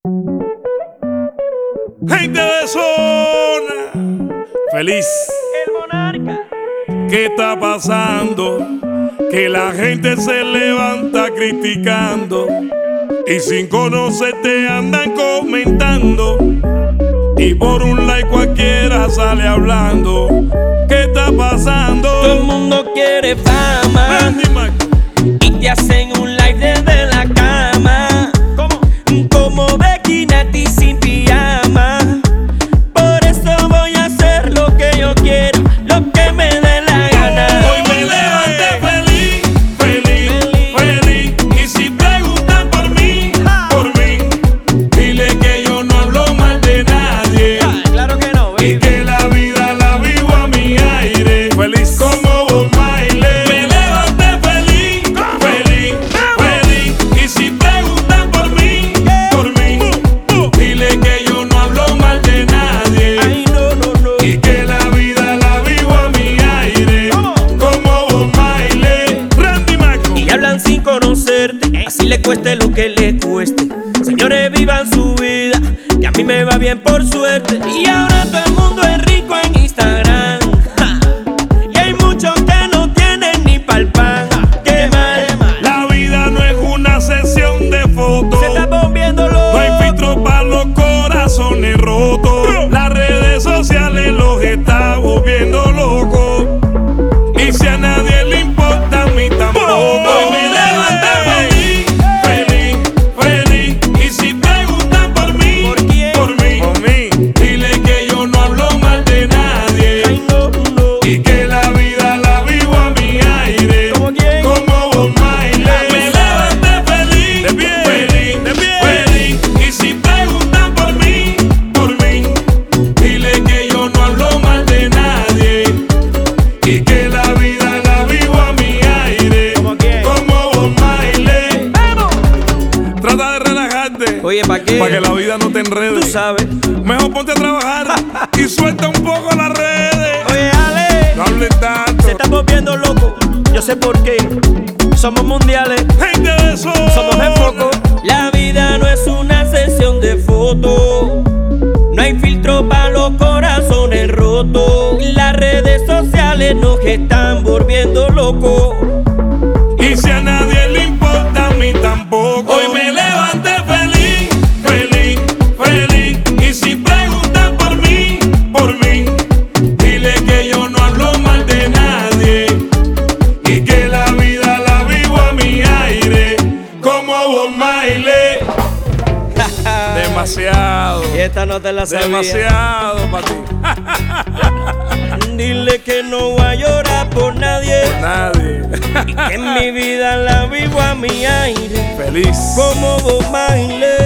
Gente de zona, feliz. El monarca. ¿Qué está pasando? Que la gente se levanta criticando y sin conocerte andan comentando. Y por un like cualquiera sale hablando. ¿Qué está pasando? Todo el mundo quiere fama y te hacen un live desde la cama. ¿Cómo? Como Becky Nati sin pijama. Por eso voy a hacer lo que yo quiero, lo que me dé la gana. Hoy me levanté feliz, feliz, feliz. Y si preguntan por mí, dile que yo no hablo mal de nadie. Claro que no, Y baby. que la vida la vivo a mi aire. Feliz como Bob Marley. Me levanté feliz, feliz, feliz. Y si preguntan por mí, dile que yo no hablo mal de nadie. Ay, no, no, no. Y que la vida la vivo a mi aire. Como Bob Marley. Randy Marco. Y hablan sin conocerte, así le cueste lo que le cueste. Señores, vivan su vida, que a mí me va bien por suerte. Y ahora todo el mundo es rico en Instagram, ja. Y hay muchos que no tienen ni pa'l pan. Qué mal, La vida no es una sesión de fotos. se está volviendo No hay loco. filtro para los corazones rotos. Las redes sociales los está volviendo locos. Y si a nadie le importa, a mí tampoco. Hoy me levanté feliz, feliz, feliz. Y si preguntan por mí, ¿Por quién? por mí, dile que yo no hablo mal de nadie. Ay, no, no. Y que la vida la vivo a mi aire. ¿Cómo quién? Como Bob Marley. Me levanté feliz, feliz, feliz. Y si preguntan por mí, dile que yo no hablo mal de nadie. Y que la vida la vivo a mi aire. ¿Cómo quién? Como Bob Marley. ¡Vamos! Trata de relajarte. Oye, ¿para qué? Para que la vida no te enrede. Tú sabes. Mejor ponte a trabajar y suelta un poco las redes. Oye, Ale, No hables tanto. se está volviendo loco. Yo sé por qué. Somos mundiales. Gente de zona. Somos el foco. La vida no es una sesión de fotos. No hay filtro para los corazones rotos. Las redes sociales nos están volviendo locos. Y si a nadie le importa, a mí tampoco. Hoy me levanté feliz, feliz, feliz. Y si preguntan por mí, dile que yo no hablo mal de nadie. Y que la vida la vivo a mi aire. Como Bob Marley. Demasiado. Y esta no te la sabía. Demasiado para ti. Dile que no voy a llorar por nadie. Nadie. Que en mi vida la vivo a mi aire. Feliz. Como Bob Marley.